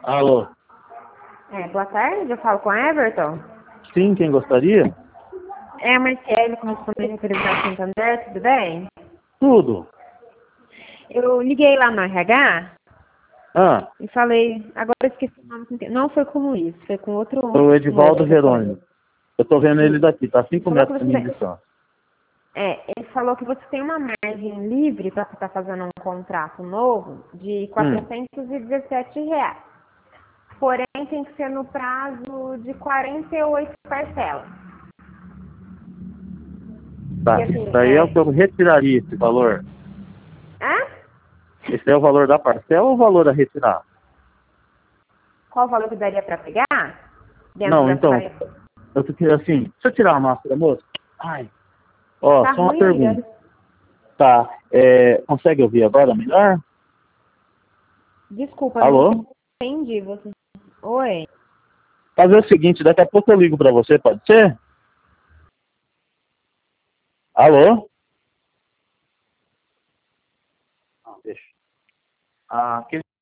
Alô? Boa tarde, eu falo com a Everton. Sim, quem gostaria? É a Marciele, correspondente do Banco Santander, tudo bem? Tudo. Eu liguei lá no RH Ah, e falei, agora eu esqueci o nome. Não foi com o Luiz, foi com outro o Edivaldo moço que eu falei. Jerônimo. Eu tô vendo ele daqui, tá 5 Falou que metros de mim você de distância. ele falou que você tem uma margem livre para estar fazendo um contrato novo de R$ 417. Porém, tem que ser no prazo de 48 parcelas. Tá, E assim, isso aí é o que eu retiraria esse valor. hã? Esse é o valor da parcela ou o valor a retirar? Qual o valor que daria para pegar? Dentro Não, das então, 40. eu tô querendo assim, deixa eu tirar a máscara, moço. Ai, ó, Tá só uma ruim, amiga? pergunta. Tá, consegue ouvir agora melhor? Desculpa, não Alô? entendi você. Oi. Fazer o seguinte, daqui a pouco eu ligo pra você, pode ser? Alô? Ah, deixa. Ah,